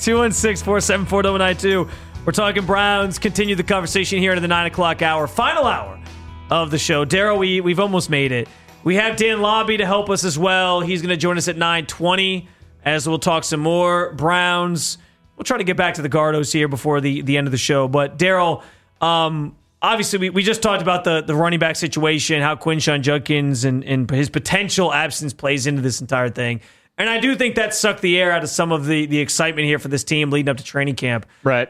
216-474-092. We're talking Browns. Continue the conversation here into the 9 o'clock hour, final hour of the show. Daryl, we've almost made it. We have Dan Lobby to help us as well. He's going to join us at 9:20 as we'll talk some more Browns. We'll try to get back to the Gardos here before the end of the show. But Daryl, obviously we just talked about the running back situation, how Quinshon Judkins and his potential absence plays into this entire thing. And I do think that sucked the air out of some of the excitement here for this team leading up to training camp. Right.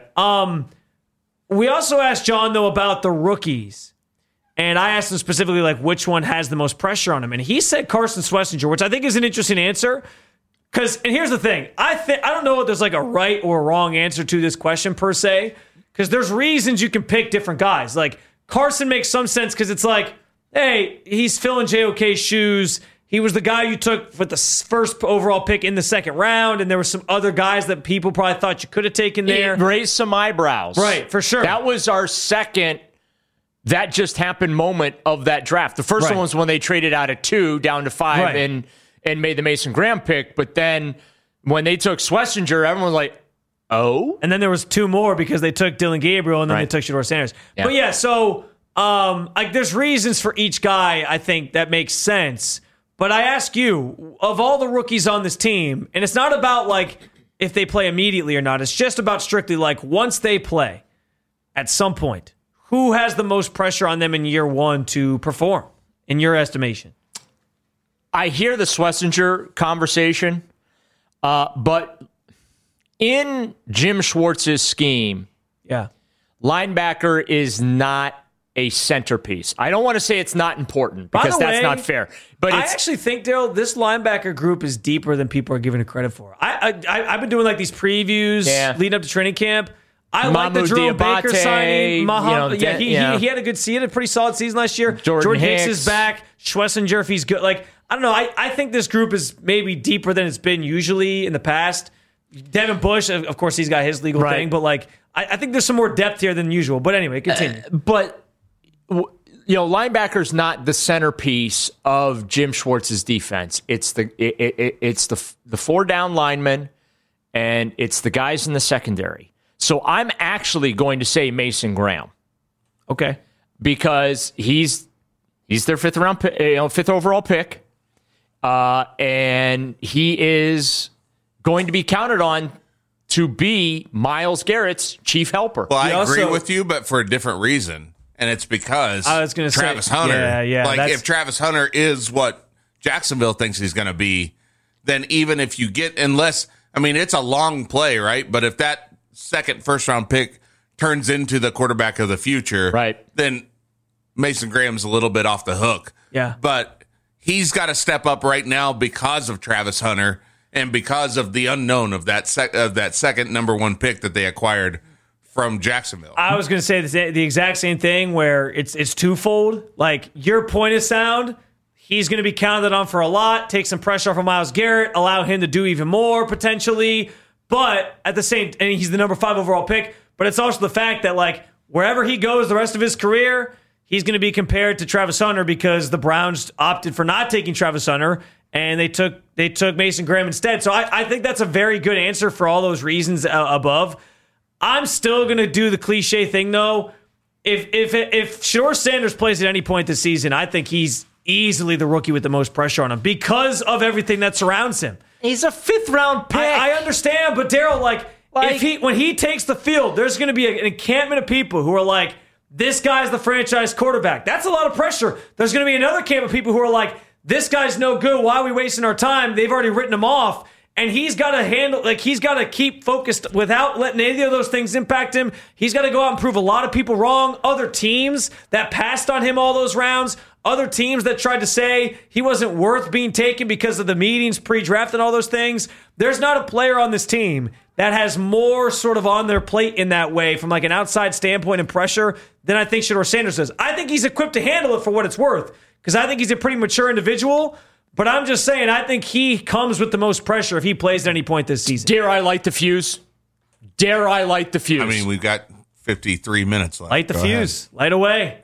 We also asked John, though, about the rookies. And I asked him specifically, like, which one has the most pressure on him. And he said Carson Schlesinger, which I think is an interesting answer. And here's the thing. I don't know if there's like a right or wrong answer to this question per se. Because there's reasons you can pick different guys. Like, Carson makes some sense because it's like, hey, he's filling JOK's shoes. He was the guy you took with the first overall pick in the second round, and there were some other guys that people probably thought you could have taken there. It raised some eyebrows. Right, for sure. That was our second that just happened moment of that draft. The first one was when they traded out at 2 down to 5 and made the Mason Graham pick. But then when they took Schlesinger, everyone was like, oh? And then there was 2 more because they took Dylan Gabriel and then they took Shedeur Sanders. Yeah. But yeah, so there's reasons for each guy, I think, that makes sense. But I ask you, of all the rookies on this team, and it's not about like if they play immediately or not, it's just about strictly like once they play at some point, who has the most pressure on them in year one to perform, in your estimation? I hear the Schlesinger conversation, but in Jim Schwartz's scheme, linebacker is not a centerpiece. I don't want to say it's not important because that's not fair. But I actually think, Daryl, this linebacker group is deeper than people are giving it credit for. I've been doing like these previews leading up to training camp. I like the Jerome Baker signing. He had a he had a pretty solid season last year. Jordan Hicks is back. Schlesinger, if he's good. Like, I don't know. I think this group is maybe deeper than it's been usually in the past. Devin Bush, of course, he's got his legal thing, but like I think there's some more depth here than usual. But anyway, continue. Linebacker's not the centerpiece of Jim Schwartz's defense. It's the 4 down linemen, and it's the guys in the secondary. So I'm actually going to say Mason Graham. Okay. Because he's their 5th overall pick. And he is going to be counted on to be Myles Garrett's chief helper. Well, I agree with you, but for a different reason. And it's because Travis Hunter. If Travis Hunter is what Jacksonville thinks he's going to be, then even if you get, it's a long play, right? But if that second first-round pick turns into the quarterback of the future, then Mason Graham's a little bit off the hook. Yeah. But he's got to step up right now because of Travis Hunter and because of the unknown of that second number 1 pick that they acquired from Jacksonville. I was going to say the exact same thing where it's twofold. Like, your point is sound. He's going to be counted on for a lot, take some pressure off of Myles Garrett, allow him to do even more potentially. But at the same, and he's the number 5 overall pick. But it's also the fact that like wherever he goes the rest of his career, he's going to be compared to Travis Hunter because the Browns opted for not taking Travis Hunter and they took Mason Graham instead. So I think that's a very good answer for all those reasons above. I'm still going to do the cliche thing, though. If Shedeur Sanders plays at any point this season, I think he's easily the rookie with the most pressure on him because of everything that surrounds him. He's a 5th-round pick. I understand, but Daryl, when he takes the field, there's going to be an encampment of people who are like, this guy's the franchise quarterback. That's a lot of pressure. There's going to be another camp of people who are like, this guy's no good. Why are we wasting our time? They've already written him off. And he's got to he's got to keep focused without letting any of those things impact him. He's got to go out and prove a lot of people wrong. Other teams that passed on him all those rounds, other teams that tried to say he wasn't worth being taken because of the meetings pre-draft and all those things. There's not a player on this team that has more sort of on their plate in that way from like an outside standpoint and pressure than I think Shedeur Sanders does. I think he's equipped to handle it for what it's worth because I think he's a pretty mature individual. But I'm just saying, I think he comes with the most pressure if he plays at any point this season. Dare I light the fuse? I mean, we've got 53 minutes left. Light the fuse. Light away.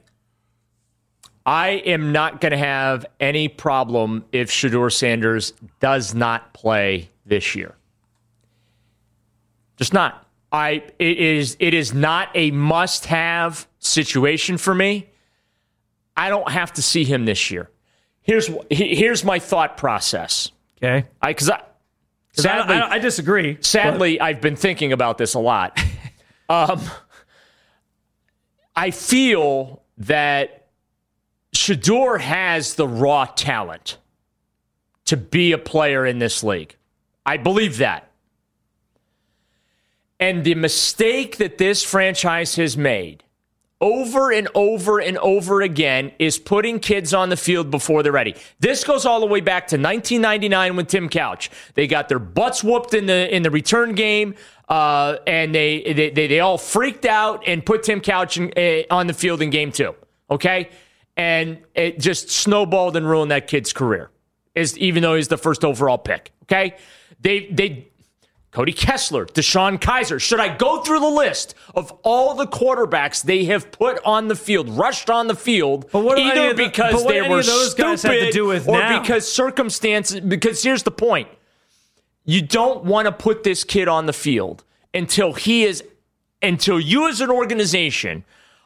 I am not going to have any problem if Shedeur Sanders does not play this year. Just not. It is not a must-have situation for me. I don't have to see him this year. Here's my thought process. Okay. Sadly, I disagree. Sadly, I've been thinking about this a lot. I feel that Shedeur has the raw talent to be a player in this league. I believe that. And the mistake that this franchise has made over and over and over again is putting kids on the field before they're ready. This goes all the way back to 1999 with Tim Couch. They got their butts whooped in the return game, and they all freaked out and put Tim Couch on the field in game 2. Okay, and it just snowballed and ruined that kid's career. Even though he's the first overall pick. Okay, they. Cody Kessler, DeShone Kizer. Should I go through the list of all the quarterbacks they have put on the field, rushed on the field, either because they were stupid or because circumstances? Because here's the point. You don't want to put this kid on the field until you as an organization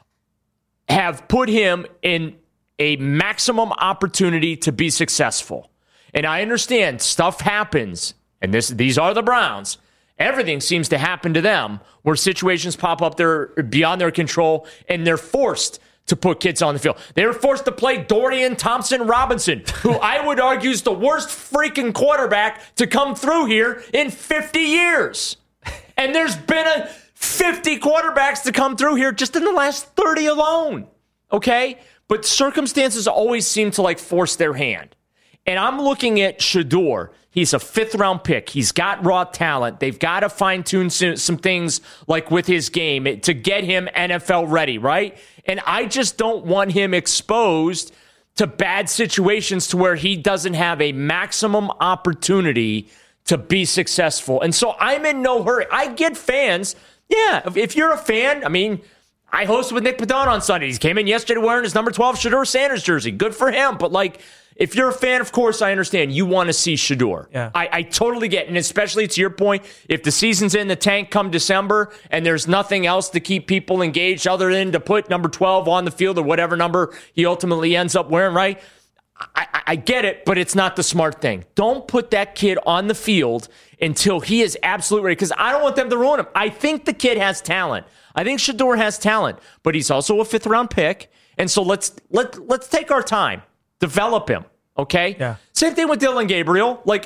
have put him in a maximum opportunity to be successful. And I understand stuff happens. And these are the Browns. Everything seems to happen to them where situations pop up they're beyond their control, and they're forced to put kids on the field. They were forced to play Dorian Thompson-Robinson, who I would argue is the worst freaking quarterback to come through here in 50 years. And there's been 50 quarterbacks to come through here just in the last 30 alone. Okay? But circumstances always seem to force their hand. And I'm looking at Shedeur. He's a 5th-round pick. He's got raw talent. They've got to fine-tune some things with his game to get him NFL ready, right? And I just don't want him exposed to bad situations to where he doesn't have a maximum opportunity to be successful. And so I'm in no hurry. I get fans. Yeah, if you're a fan, I hosted with Nick Padon on Sunday. He came in yesterday wearing his number 12 Shedeur Sanders jersey. Good for him. But if you're a fan, of course, I understand. You want to see Shedeur. Yeah. I totally get it. And especially to your point, if the season's in the tank come December and there's nothing else to keep people engaged other than to put number 12 on the field or whatever number he ultimately ends up wearing, right? I get it, but it's not the smart thing. Don't put that kid on the field until he is absolutely ready, because I don't want them to ruin him. I think the kid has talent. I think Shedeur has talent, but he's also a 5th-round pick. And so let's take our time. Develop him, okay? Yeah. Same thing with Dillon Gabriel. Look,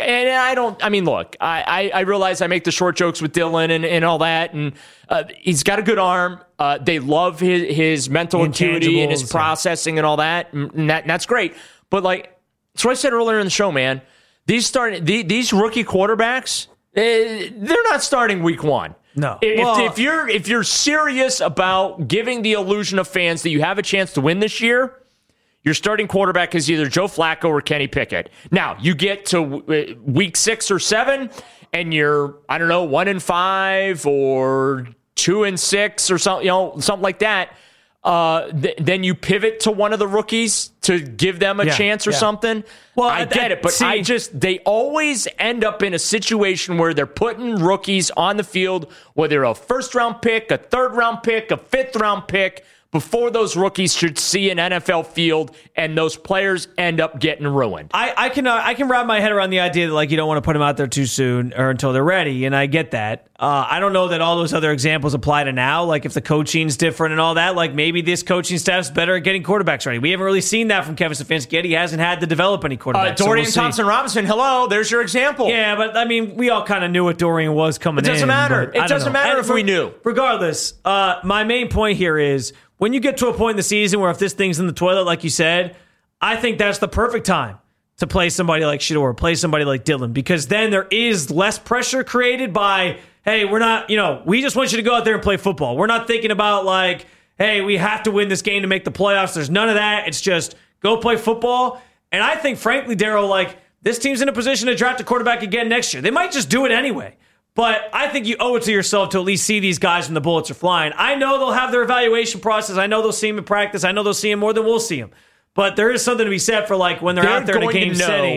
I realize I make the short jokes with Dillon and all that, and he's got a good arm. They love his mental acuity and his processing and all that, and that's great. But that's what I said earlier in the show, man. These rookie quarterbacks, they're not starting week 1. No. If you're serious about giving the illusion of fans that you have a chance to win this year, your starting quarterback is either Joe Flacco or Kenny Pickett. Now, you get to week 6 or 7, and you're 1-5 or 2-6 or something like that. Then you pivot to one of the rookies to give them a chance or something. Well, I get it, but they always end up in a situation where they're putting rookies on the field, whether a 1st-round pick, a 3rd-round pick, a 5th-round pick, before those rookies should see an NFL field, and those players end up getting ruined. I can wrap my head around the idea that you don't want to put them out there too soon or until they're ready, and I get that. I don't know that all those other examples apply to now. If the coaching's different and all that, maybe this coaching staff's better at getting quarterbacks ready. We haven't really seen that from Kevin Stefanski yet. He hasn't had to develop any quarterbacks. Dorian Thompson-Robinson, hello, there's your example. Yeah, but we all kind of knew what Dorian was coming in. It doesn't matter. It doesn't matter if we knew. Regardless, my main point here is, when you get to a point in the season where if this thing's in the toilet, like you said, I think that's the perfect time to play somebody like Shedeur, play somebody like Dillon, because then there is less pressure created by, hey, we're not, we just want you to go out there and play football. We're not thinking about hey, we have to win this game to make the playoffs. There's none of that. It's just go play football. And I think, frankly, Daryl, this team's in a position to draft a quarterback again next year. They might just do it anyway. But I think you owe it to yourself to at least see these guys when the bullets are flying. I know they'll have their evaluation process. I know they'll see them in practice. I know they'll see them more than we'll see them. But there is something to be said for when they're out there in a game setting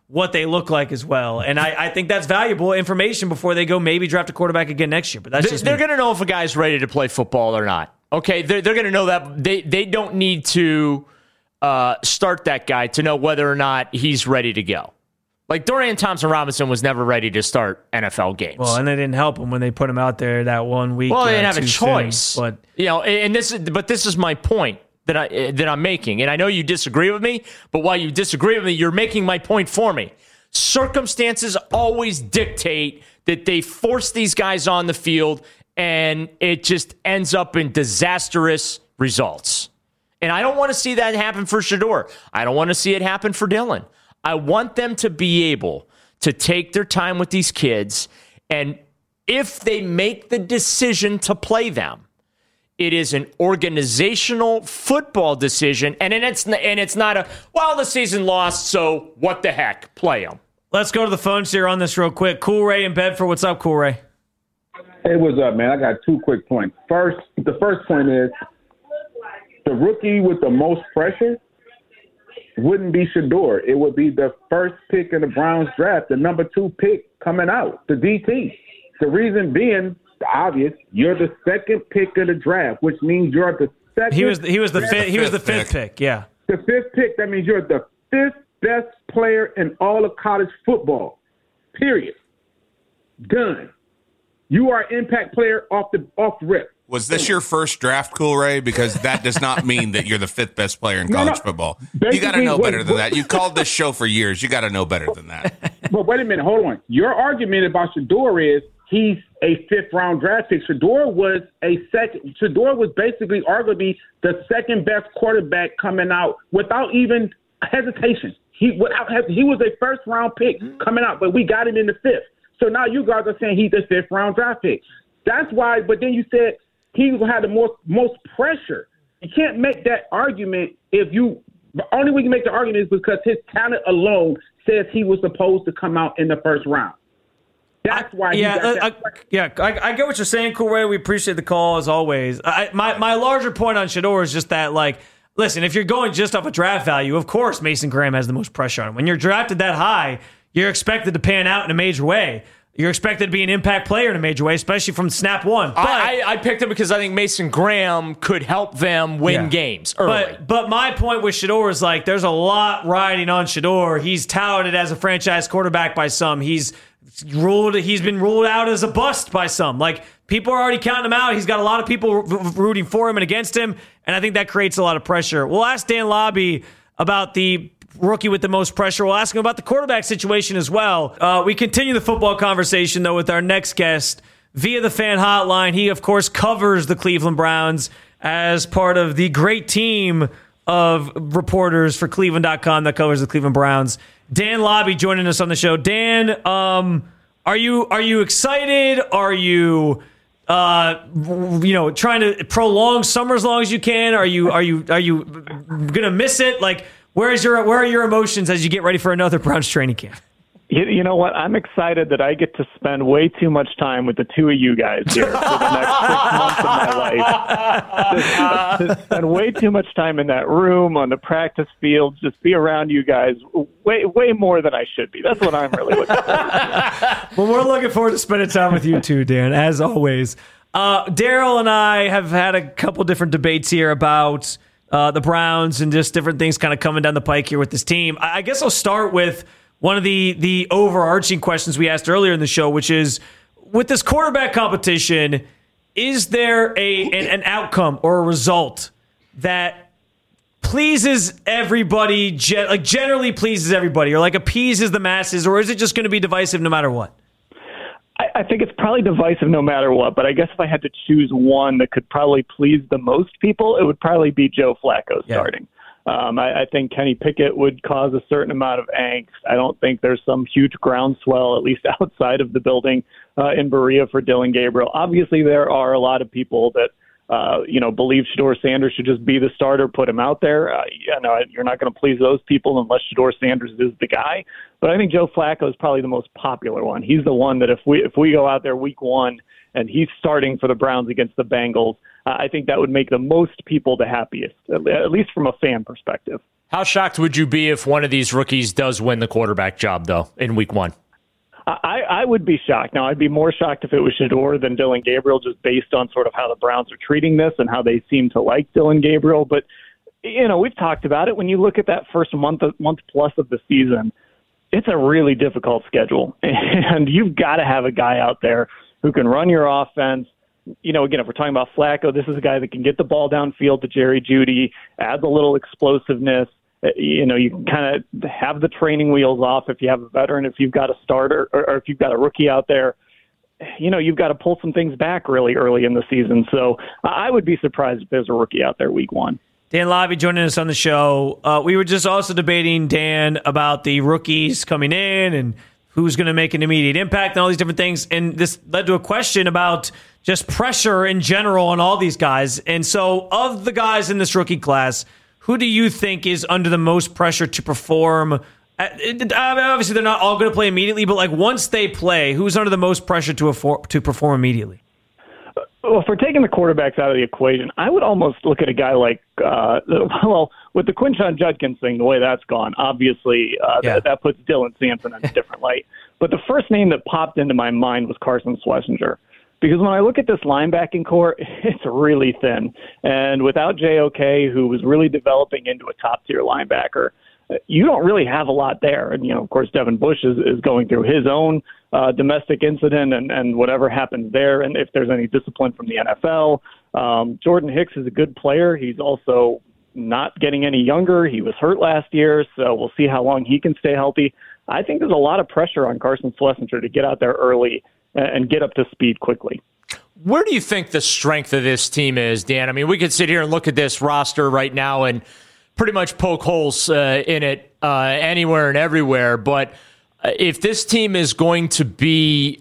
what they look like as well. And I think that's valuable information before they go maybe draft a quarterback again next year. But they're going to know if a guy's ready to play football or not. Okay, they're going to know that. They don't need to start that guy to know whether or not he's ready to go. Like Dorian Thompson-Robinson was never ready to start NFL games. Well, and they didn't help him when they put him out there that 1 week. Well, they didn't have a choice. Soon, but this is my point that I'm making, and I know you disagree with me. But while you disagree with me, you're making my point for me. Circumstances always dictate that they force these guys on the field, and it just ends up in disastrous results. And I don't want to see that happen for Shedeur. I don't want to see it happen for Dylan. I want them to be able to take their time with these kids, and if they make the decision to play them, it is an organizational football decision, and it's not a, well, the season lost, so what the heck, play them. Let's go to the phones here on this real quick. Cool Ray in Bedford. What's up, Cool Ray? Hey, what's up, man? I got 2 quick points. The first point is the rookie with the most pressure wouldn't be Shedeur. It would be the first pick in the Browns draft, the number 2 pick coming out, the DT. The reason being, obvious, you're the second pick of the draft, which means you're the second. He was the fifth pick. Yeah, the 5th pick. That means you're the 5th best player in all of college football. Period. Done. You are an impact player off the rip. Was this your first draft, Cool Ray? Because that does not mean that you're the 5th best player in college football. You got to know better than that. You called this show for years. You got to know better than that. But wait a minute. Hold on. Your argument about Shedeur is he's a 5th-round draft pick. Shedeur was basically arguably the second best quarterback coming out without even hesitation. He was a first-round pick coming out, but we got him in the 5th. So now you guys are saying he's a 5th-round draft pick. That's why. But then you said he had the most pressure. You can't make that argument the only way you can make the argument is because his talent alone says he was supposed to come out in the 1st round. That's why. I get what you're saying, Cool Ray. We appreciate the call as always. My larger point on Shedeur is just that, like, listen, if you're going just off a draft value, of course Mason Graham has the most pressure on him. When you're drafted that high, you're expected to pan out in a major way. You're expected to be an impact player in a major way, especially from snap one. But I picked him because I think Mason Graham could help them win games early. But my point with Shedeur is, like, there's a lot riding on Shedeur. He's touted as a franchise quarterback by some. He's been ruled out as a bust by some. Like, people are already counting him out. He's got a lot of people rooting for him and against him, and I think that creates a lot of pressure. We'll ask Dan Lobby about the rookie with the most pressure. We'll ask him about the quarterback situation as well. We continue the football conversation, though, with our next guest via the fan hotline. He, of course, covers the Cleveland Browns as part of the great team of reporters for Cleveland.com that covers the Cleveland Browns. Dan Lobby joining us on the show. Dan, are you excited? Are you trying to prolong summer as long as you can? Are you gonna miss it? Like, where are your emotions as you get ready for another Browns training camp? You know what? I'm excited that I get to spend way too much time with the two of you guys here for the next 6 months of my life. To spend way too much time in that room, on the practice field, just be around you guys way more than I should be. That's what I'm really looking forward to. Well, we're looking forward to spending time with you too, Dan, as always. Daryl and I have had a couple different debates here about the Browns and just different things kind of coming down the pike here with this team. I guess I'll start with one of the overarching questions we asked earlier in the show, which is, with this quarterback competition, is there an outcome or a result that pleases everybody, generally pleases everybody, or like appeases the masses, or is it just going to be divisive no matter what? I think it's probably divisive no matter what, but I guess if I had to choose one that could probably please the most people, it would probably be Joe Flacco starting. I think Kenny Pickett would cause a certain amount of angst. I don't think there's some huge groundswell, at least outside of the building in Berea, for Dylan Gabriel. Obviously, there are a lot of people that believe Shedeur Sanders should just be the starter, put him out there. You're not going to please those people unless Shedeur Sanders is the guy. But I think Joe Flacco is probably the most popular one. He's the one that if we go out there week one and he's starting for the Browns against the Bengals, I think that would make the most people the happiest, at least from a fan perspective. How shocked would you be if one of these rookies does win the quarterback job, though, in week one? I would be shocked. Now, I'd be more shocked if it was Shedeur than Dillon Gabriel, just based on sort of how the Browns are treating this and how they seem to like Dillon Gabriel. But, we've talked about it. When you look at that first month plus of the season, it's a really difficult schedule. And you've got to have a guy out there who can run your offense. Again, if we're talking about Flacco, this is a guy that can get the ball downfield to Jerry Jeudy, adds a little explosiveness. You can kind of have the training wheels off if you have a veteran, if you've got a starter, or if you've got a rookie out there. You've got to pull some things back really early in the season. So I would be surprised if there's a rookie out there week one. Dan Labbe joining us on the show. We were just also debating, Dan, about the rookies coming in and who's going to make an immediate impact and all these different things. And this led to a question about just pressure in general on all these guys. And so of the guys in this rookie class, who do you think is under the most pressure to perform? Obviously, they're not all going to play immediately, but like once they play, who's under the most pressure to perform immediately? Well, if we're taking the quarterbacks out of the equation, I would almost look at a guy like, with the Quinshon Judkins thing, the way that's gone, obviously that puts Dylan Sampson in a different light. But the first name that popped into my mind was Carson Schlesinger. Because when I look at this linebacking core, it's really thin. And without JOK, who was really developing into a top-tier linebacker, you don't really have a lot there. And, of course, Devin Bush is going through his own domestic incident and whatever happens there, and if there's any discipline from the NFL. Jordan Hicks is a good player. He's also not getting any younger. He was hurt last year, so we'll see how long he can stay healthy. I think there's a lot of pressure on Carson Schlesinger to get out there early and get up to speed quickly. Where do you think the strength of this team is, Dan? I mean, we could sit here and look at this roster right now and pretty much poke holes in it anywhere and everywhere. But if this team is going to be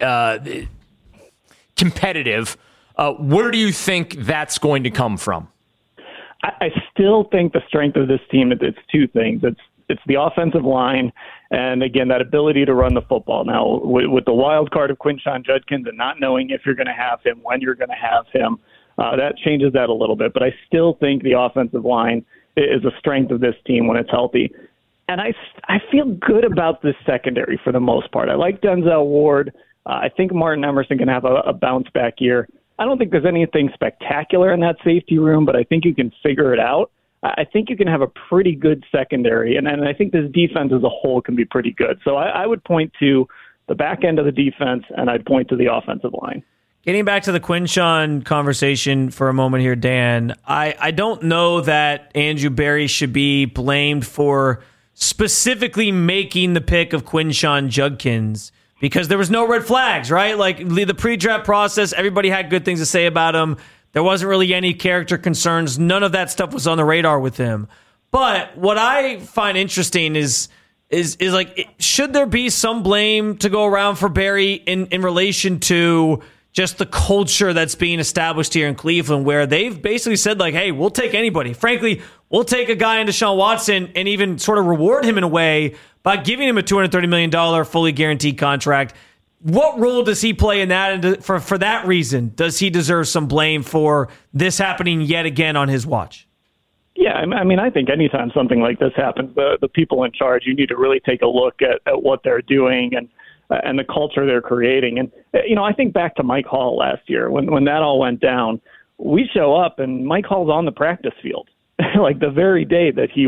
competitive, where do you think that's going to come from? I still think the strength of this team, it's two things. It's the offensive line, and again, that ability to run the football. Now, with the wild card of Quinshon Judkins and not knowing if you're going to have him, when you're going to have him, that changes that a little bit. But I still think the offensive line is a strength of this team when it's healthy. And I feel good about this secondary for the most part. I like Denzel Ward. I think Martin Emerson can have a bounce-back year. I don't think there's anything spectacular in that safety room, but I think you can figure it out. I think you can have a pretty good secondary, and I think this defense as a whole can be pretty good. So I would point to the back end of the defense, and I'd point to the offensive line. Getting back to the Quinshon conversation for a moment here, Dan, I don't know that Andrew Berry should be blamed for specifically making the pick of Quinshon Judkins because there was no red flags, right? Like the pre-draft process, everybody had good things to say about him. There wasn't really any character concerns. None of that stuff was on the radar with him. But what I find interesting is like, should there be some blame to go around for Berry in relation to just the culture that's being established here in Cleveland, where they've basically said, like, hey, we'll take anybody. Frankly, we'll take a guy in Deshaun Watson and even sort of reward him in a way by giving him a $230 million fully guaranteed contract. What role does he play in that? And for that reason, does he deserve some blame for this happening yet again on his watch? Yeah, I mean, I think anytime something like this happens, the people in charge, you need to really take a look at what they're doing and the culture they're creating. And, I think back to Mike Hall last year when that all went down. We show up and Mike Hall's on the practice field, like the very day that he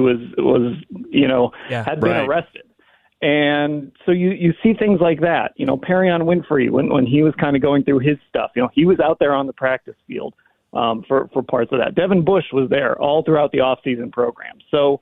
had been arrested. And so you see things like that. Perion Winfrey, when he was kind of going through his stuff, he was out there on the practice field for parts of that. Devin Bush was there all throughout the offseason program. So,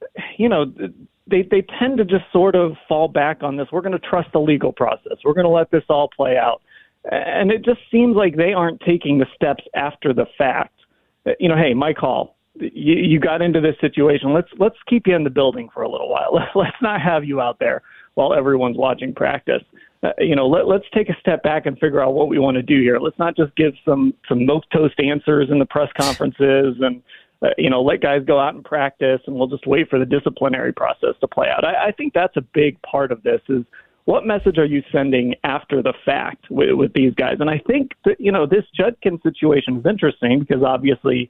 they tend to just sort of fall back on this. We're going to trust the legal process. We're going to let this all play out. And it just seems like they aren't taking the steps after the fact. Hey, Mike Hall, you got into this situation. Let's keep you in the building for a little while. Let's not have you out there while everyone's watching practice. Let's take a step back and figure out what we want to do here. Let's not just give some milquetoast answers in the press conferences and let guys go out and practice, and we'll just wait for the disciplinary process to play out. I think that's a big part of this is what message are you sending after the fact with these guys? And I think that, this Judkins situation is interesting because obviously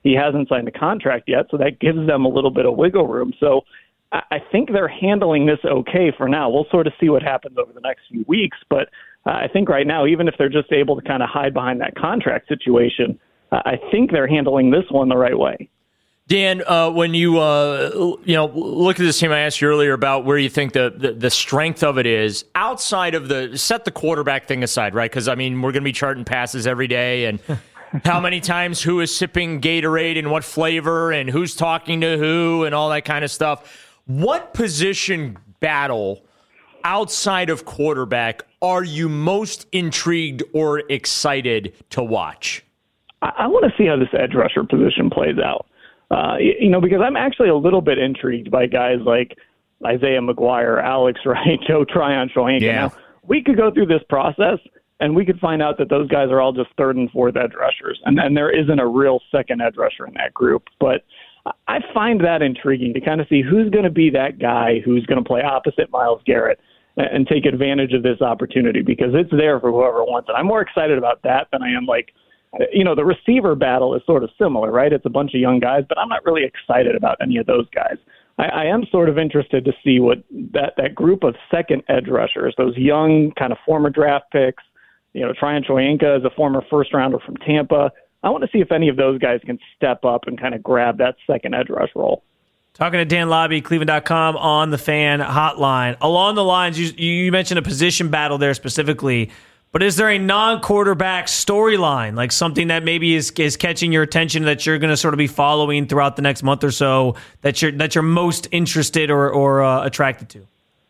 He hasn't signed a contract yet, so that gives them a little bit of wiggle room. So I think they're handling this okay for now. We'll sort of see what happens over the next few weeks, but I think right now, even if they're just able to kind of hide behind that contract situation, I think they're handling this one the right way. Dan, when you look at this team, I asked you earlier about where you think the strength of it is outside of set the quarterback thing aside, right? Because, I mean, we're going to be charting passes every day and how many times who is sipping Gatorade and what flavor and who's talking to who and all that kind of stuff. What position battle outside of quarterback are you most intrigued or excited to watch? I want to see how this edge rusher position plays out. Because I'm actually a little bit intrigued by guys like Isaiah McGuire, Alex Wright, Joe Tryon-Shoyinka. Yeah. Now, we could go through this process, and we could find out that those guys are all just third and fourth edge rushers, and there isn't a real second edge rusher in that group. But I find that intriguing to kind of see who's going to be that guy who's going to play opposite Myles Garrett and take advantage of this opportunity, because it's there for whoever wants it. I'm more excited about that than I am the receiver battle is sort of similar, right? It's a bunch of young guys, but I'm not really excited about any of those guys. I am sort of interested to see what that group of second edge rushers, those young kind of former draft picks, Tryon-Shoyinka is a former first rounder from Tampa. I want to see if any of those guys can step up and kind of grab that second edge rush role. Talking to Dan Labbe, Cleveland.com on the Fan hotline. Along the lines, you mentioned a position battle there specifically. But is there a non-quarterback storyline, like something that maybe is catching your attention that you're going to sort of be following throughout the next month or so that you're most interested or attracted to?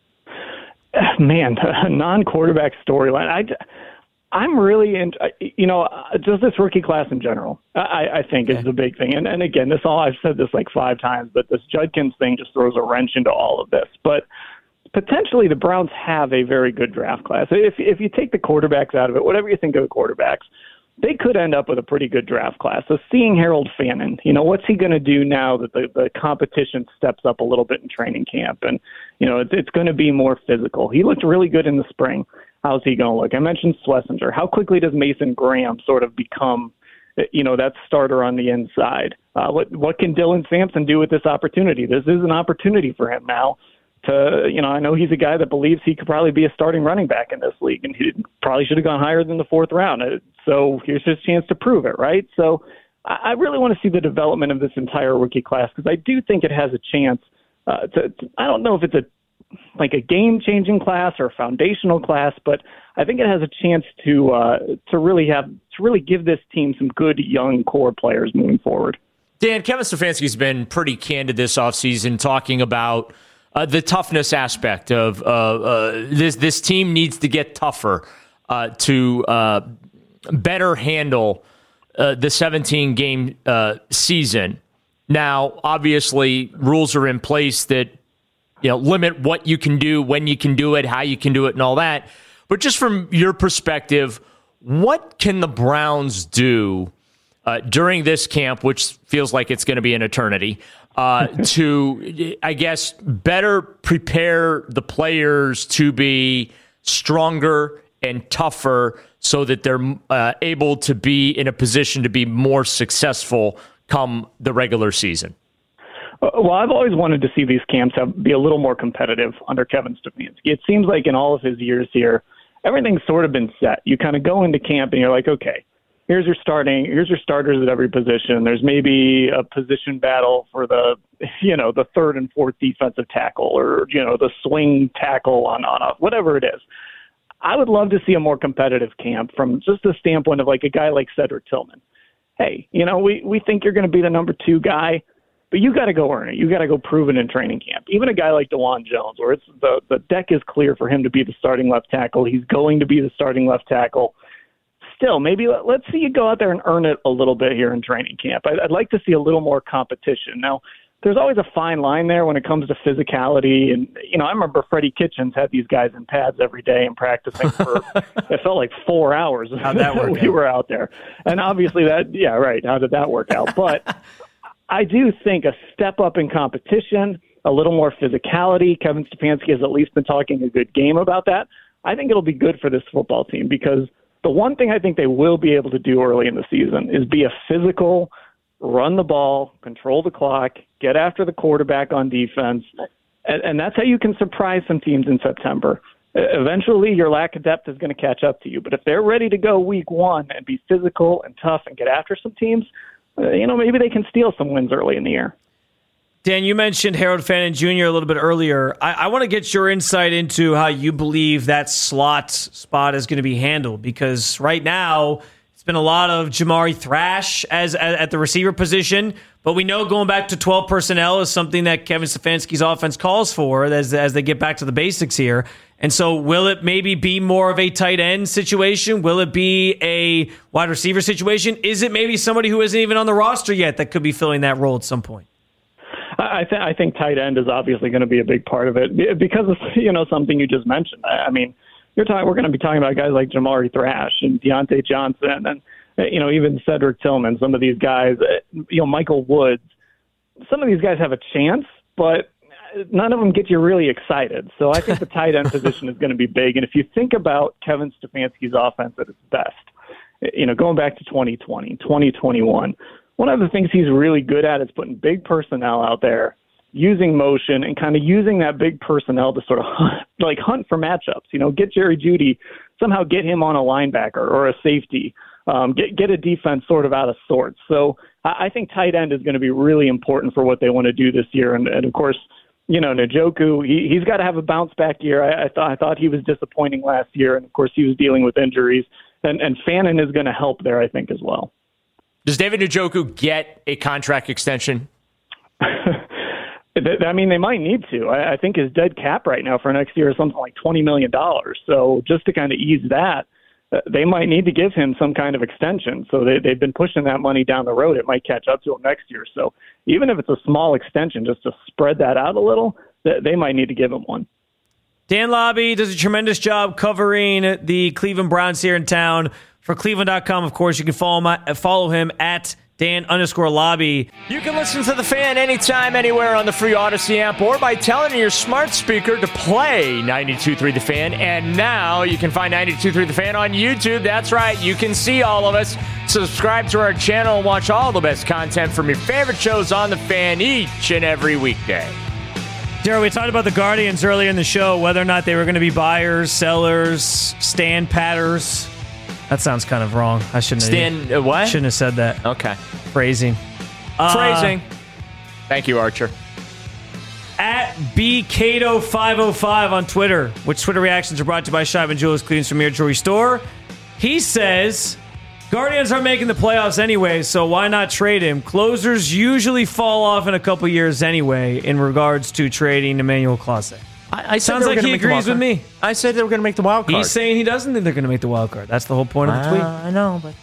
Man, a non-quarterback storyline. I'm really just this rookie class in general, I think is the big thing. And again, I've said this like 5 times, but this Judkins thing just throws a wrench into all of this. But potentially the Browns have a very good draft class. If you take the quarterbacks out of it, whatever you think of the quarterbacks, they could end up with a pretty good draft class. So seeing Harold Fannin, what's he going to do now that the competition steps up a little bit in training camp? And, it's going to be more physical. He looked really good in the spring. How's he going to look? I mentioned Schlesinger. How quickly does Mason Graham sort of become, that starter on the inside? What can Dylan Sampson do with this opportunity? This is an opportunity for him now. I know he's a guy that believes he could probably be a starting running back in this league, and he probably should have gone higher than the 4th round. So here's his chance to prove it, right? So I really want to see the development of this entire rookie class, because I do think it has a chance I don't know if it's a game-changing class or a foundational class, but I think it has a chance to really give this team some good young core players moving forward. Dan, Kevin Stefanski's been pretty candid this offseason talking about the toughness aspect of this team needs to get tougher to better handle the 17-game season. Now, obviously, rules are in place that limit what you can do, when you can do it, how you can do it, and all that. But just from your perspective, what can the Browns do during this camp, which feels like it's going to be an eternity, to, I guess, better prepare the players to be stronger and tougher so that they're able to be in a position to be more successful come the regular season? Well, I've always wanted to see these camps be a little more competitive under Kevin Stefanski. It seems like in all of his years here, everything's sort of been set. You kind of go into camp and you're like, okay, here's your starters at every position. There's maybe a position battle for the 3rd and 4th defensive tackle, or, the swing tackle on whatever it is. I would love to see a more competitive camp from just the standpoint of like a guy like Cedric Tillman. Hey, we think you're going to be the number 2 guy, but you got to go earn it. You got to go prove it in training camp. Even a guy like DeJuan Jones, where it's the deck is clear for him to be the starting left tackle. He's going to be the starting left tackle. Still, maybe let's see you go out there and earn it a little bit here in training camp. I'd like to see a little more competition. Now, there's always a fine line there when it comes to physicality. And, I remember Freddie Kitchens had these guys in pads every day and practicing for, it felt like 4 hours. How'd that work we were out there. And obviously how did that work out? But I do think a step up in competition, a little more physicality. Kevin Stefanski has at least been talking a good game about that. I think it'll be good for this football team, because the one thing I think they will be able to do early in the season is be a physical, run the ball, control the clock, get after the quarterback on defense, and that's how you can surprise some teams in September. Eventually, your lack of depth is going to catch up to you. But if they're ready to go week one and be physical and tough and get after some teams, maybe they can steal some wins early in the year. Dan, you mentioned Harold Fannin Jr. a little bit earlier. I want to get your insight into how you believe that slot spot is going to be handled, because right now it's been a lot of Jamari Thrash at the receiver position, but we know going back to 12 personnel is something that Kevin Stefanski's offense calls for as they get back to the basics here. And so will it maybe be more of a tight end situation? Will it be a wide receiver situation? Is it maybe somebody who isn't even on the roster yet that could be filling that role at some point? I think tight end is obviously going to be a big part of it because of something you just mentioned. I mean, we're going to be talking about guys like Jamari Thrash and Deontay Johnson and even Cedric Tillman. Some of these guys, Michael Woods. Some of these guys have a chance, but none of them get you really excited. So I think the tight end position is going to be big. And if you think about Kevin Stefanski's offense at its best, going back to 2020, 2021. One of the things he's really good at is putting big personnel out there, using motion, and kind of using that big personnel to sort of hunt for matchups. Get Jerry Jeudy, somehow get him on a linebacker or a safety, get a defense sort of out of sorts. So I think tight end is going to be really important for what they want to do this year. And of course, Njoku, he's got to have a bounce back year. I thought he was disappointing last year, and of course he was dealing with injuries. And Fannin is going to help there, I think, as well. Does David Njoku get a contract extension? I mean, they might need to. I think his dead cap right now for next year is something like $20 million. So just to kind of ease that, they might need to give him some kind of extension. So they've been pushing that money down the road. It might catch up to him next year. So even if it's a small extension, just to spread that out a little, they might need to give him one. Dan Labbe does a tremendous job covering the Cleveland Browns here in town. For Cleveland.com, of course, you can follow him at Dan_Labbe. You can listen to The Fan anytime, anywhere on the free Odyssey app or by telling your smart speaker to play 92.3 The Fan. And now you can find 92.3 The Fan on YouTube. That's right. You can see all of us. Subscribe to our channel and watch all the best content from your favorite shows on The Fan each and every weekday. Daryl, we talked about the Guardians earlier in the show, whether or not they were going to be buyers, sellers, stand patters. That sounds kind of wrong. I shouldn't have said that. Okay. Phrasing. Thank you, Archer. At BCato505 on Twitter, which Twitter reactions are brought to you by Scheiben Jewelers, Cleveland's premier jewelry store. He says, Guardians aren't making the playoffs anyway, so why not trade him? Closers usually fall off in a couple years anyway in regards to trading Emmanuel Clase. I Sounds like he agrees with me. I said they were going to make the wild card. He's saying he doesn't think they're going to make the wild card. That's the whole point of the tweet. I know, but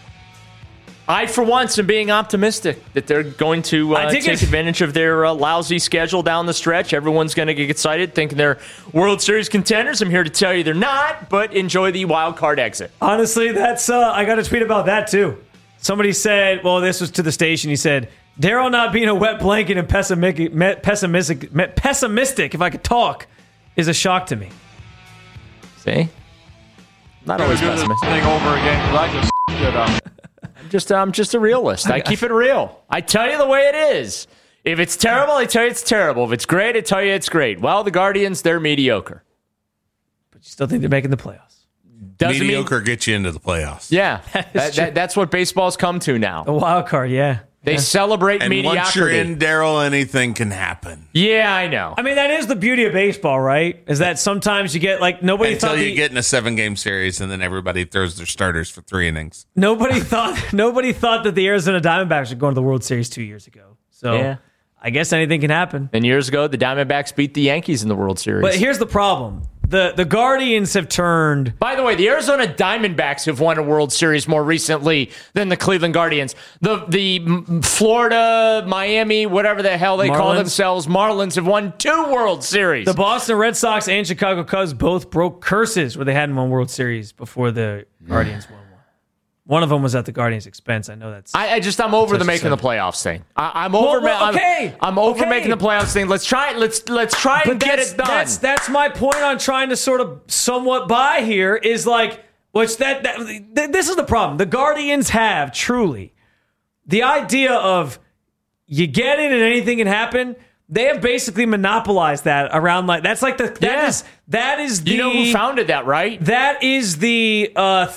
I, for once, am being optimistic that they're going to take advantage of their lousy schedule down the stretch. Everyone's going to get excited, thinking they're World Series contenders. I'm here to tell you they're not, but enjoy the wild card exit. Honestly, that's I got a tweet about that, too. Somebody said, well, this was to the station. He said, Daryl not being a wet blanket and pessimistic, if I could talk, is a shock to me. See? Not always pessimistic. Thing over again because I just it up. I'm just a realist. I keep it real. I tell you the way it is. If it's terrible, I tell you it's terrible. If it's great, I tell you it's great. Well, the Guardians, they're mediocre. But you still think they're making the playoffs. Mediocre gets you into the playoffs. Yeah. That's what baseball's come to now. The wild card, yeah. They celebrate mediocrity. Once you're in, Daryl, anything can happen. Yeah, I know. I mean, that is the beauty of baseball, right? Is that sometimes you get, nobody Until thought... you get in a 7-game series and then everybody throws their starters for 3 innings. Nobody thought that the Arizona Diamondbacks would go to the World Series 2 years ago. So yeah. I guess anything can happen. And years ago, the Diamondbacks beat the Yankees in the World Series. But here's the problem. The Guardians have turned... By the way, the Arizona Diamondbacks have won a World Series more recently than the Cleveland Guardians. The Florida, Miami, whatever the hell they call themselves, Marlins have won 2 World Series. The Boston Red Sox and Chicago Cubs both broke curses where they hadn't won World Series before the Guardians won one. One of them was at the Guardians' expense. I know that's... I'm over the making the playoffs thing. I'm over making the playoffs thing. Let's try and get it done. That's my point on trying to sort of somewhat buy here is this is the problem. The Guardians have truly the idea of you get in and anything can happen. They have basically monopolized that around that's like that is the, you know who founded that, right? That is the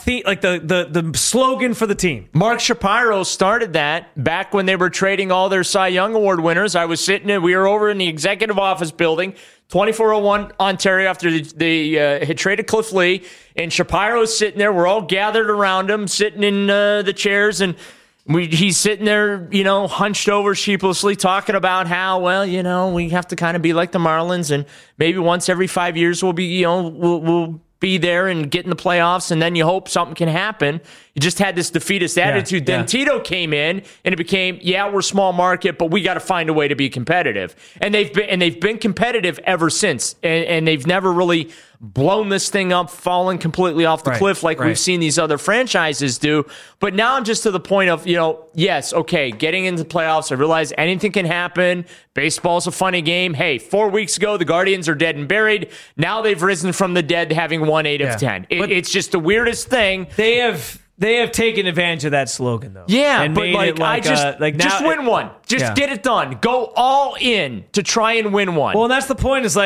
the slogan for the team. Mark Shapiro started that back when they were trading all their Cy Young Award winners. We were over in the executive office building, 2401 Ontario, after they had traded Cliff Lee, and Shapiro's sitting there. We're all gathered around him, sitting in the chairs, and he's sitting there, hunched over sheepishly, talking about how, we have to kind of be like the Marlins, and maybe once every 5 years we'll be, we'll be there and get in the playoffs, and then you hope something can happen. You just had this defeatist attitude. Then Tito came in, and it became, we're small market, but we got to find a way to be competitive. And they've been competitive ever since, and they've never really blown this thing up, fallen completely off the cliff like we've seen these other franchises do. But now I'm just to the point of, yes, okay, getting into the playoffs, I realize anything can happen. Baseball's a funny game. Hey, 4 weeks ago, the Guardians are dead and buried. Now they've risen from the dead, having won 8 of 10. It's just the weirdest thing. They have taken advantage of that slogan, though. Yeah, and but just win one. Just get it done. Go all in to try and win one. Well, and that's the point. Is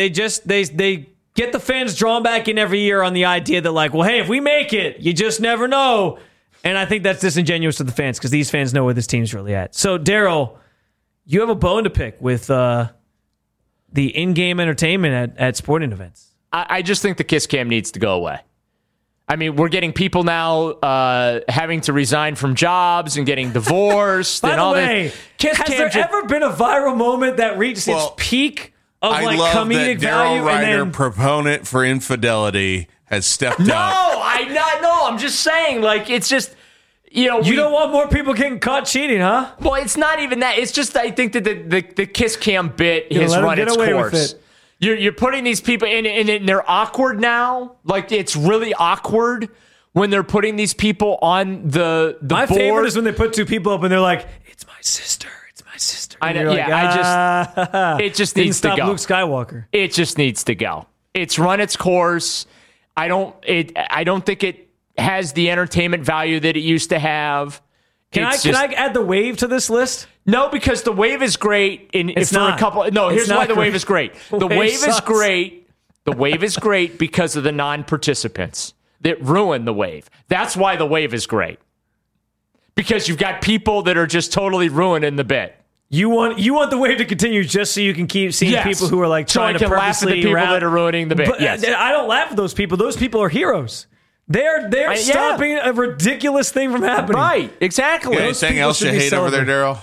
they get the fans drawn back in every year on the idea that hey, if we make it, you just never know. And I think that's disingenuous to the fans because these fans know where this team's really at. So, Daryl, you have a bone to pick with the in-game entertainment at sporting events. I just think the Kiss Cam needs to go away. I mean, we're getting people now having to resign from jobs and getting divorced. By and the all way, has there ever been a viral moment that reached its peak of I love comedic that Daryl value? Ryder, proponent for infidelity, has stepped up. No, I'm just saying, it's just, you don't want more people getting caught cheating, huh? Well, it's not even that. It's just I think that the Kiss Cam bit has run its course. You're putting these people in, and they're awkward now. It's really awkward when they're putting these people on the My board. favorite is when they put two people up and they're like, "It's my sister. It's my sister." I know. It just needs to go. Luke Skywalker. It just needs to go. It's run its course. I don't think it has the entertainment value that it used to have. Can I add the Wave to this list? No, because the Wave is great. Here's why the Wave is great. The Wave is great. The Wave is great because of the non-participants that ruin the Wave. That's why the Wave is great. Because you've got people that are just totally ruining the bit. You want the Wave to continue just so you can keep seeing people who are trying to laugh at the people that are ruining the bit. But I don't laugh at those people. Those people are heroes. They're stopping a ridiculous thing from happening. Right, exactly. Anything else you hate over there, Daryl?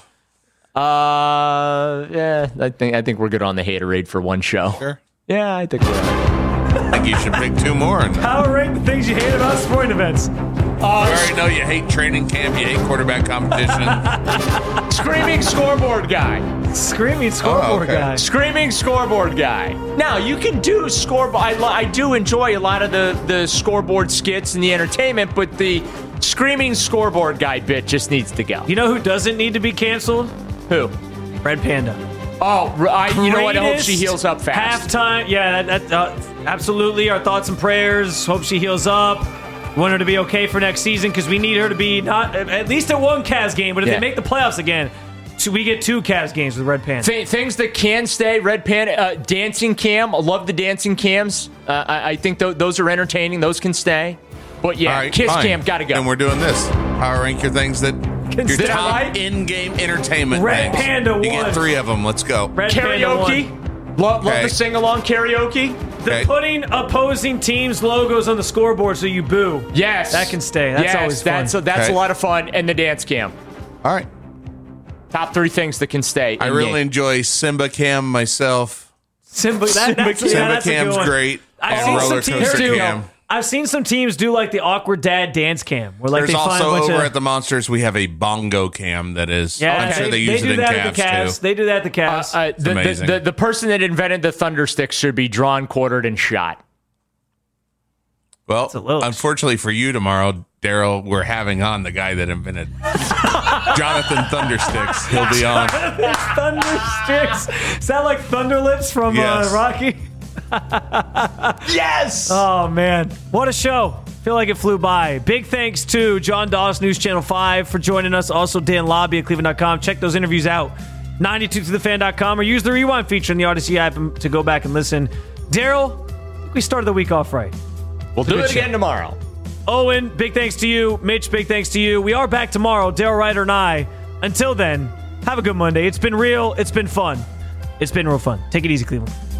I think we're good on the haterade for one show. Sure. Yeah, I think we're I think you should pick two more. Power rank the things you hate about sporting events. I already know you hate training camp, you hate quarterback competition. Screaming scoreboard guy. Screaming scoreboard guy. Screaming scoreboard guy. Now, you can do scoreboard. I do enjoy a lot of the scoreboard skits and the entertainment, but the screaming scoreboard guy bit just needs to go. You know who doesn't need to be canceled? Who? Red Panda. Oh, you know what? I hope she heals up fast. Halftime. Yeah, absolutely. Our thoughts and prayers. Hope she heals up. Want her to be okay for next season because we need her to be not at least at one Cavs game. But if they make the playoffs again, we get two Cavs games with Red Panda. Things that can stay. Red Panda, dancing cam. I love the dancing cams. I think those are entertaining. Those can stay. But yeah, Kiss Cam got to go. And we're doing this. Power rank your things that your top right? in-game entertainment. Red things. Panda You won. get 3 of them. Let's go. Red Karaoke. Love the sing-along karaoke. Putting opposing teams' logos on the scoreboard so you boo. Yes. That can stay. That's always fun. That's a lot of fun. And the dance cam. All right. Top 3 things that can stay. I really enjoy Simba Cam myself. Simba Cam's great. I've seen some teams do the awkward dad dance cam. Where There's they find also over at the Monsters, we have a bongo cam that is. I'm sure they use it in Cavs too. They do that at the Cavs. Amazing. The person that invented the Thunderstick should be drawn, quartered, and shot. Well, unfortunately for you tomorrow, Daryl, we're having on the guy that invented Jonathan Thundersticks. He'll be on. Thundersticks. Is that like Thunderlips from Rocky? Yes! Oh, man. What a show. Feel like it flew by. Big thanks to John Doss, News Channel 5, for joining us. Also, Dan Lobby at Cleveland.com. Check those interviews out. 92thefan.com or use the rewind feature in the Odyssey app to go back and listen. Daryl, I think we started the week off right. We'll do it again tomorrow. Owen, big thanks to you. Mitch, big thanks to you. We are back tomorrow, Daryl Ryder and I. Until then, have a good Monday. It's been real. It's been fun. It's been real fun. Take it easy, Cleveland.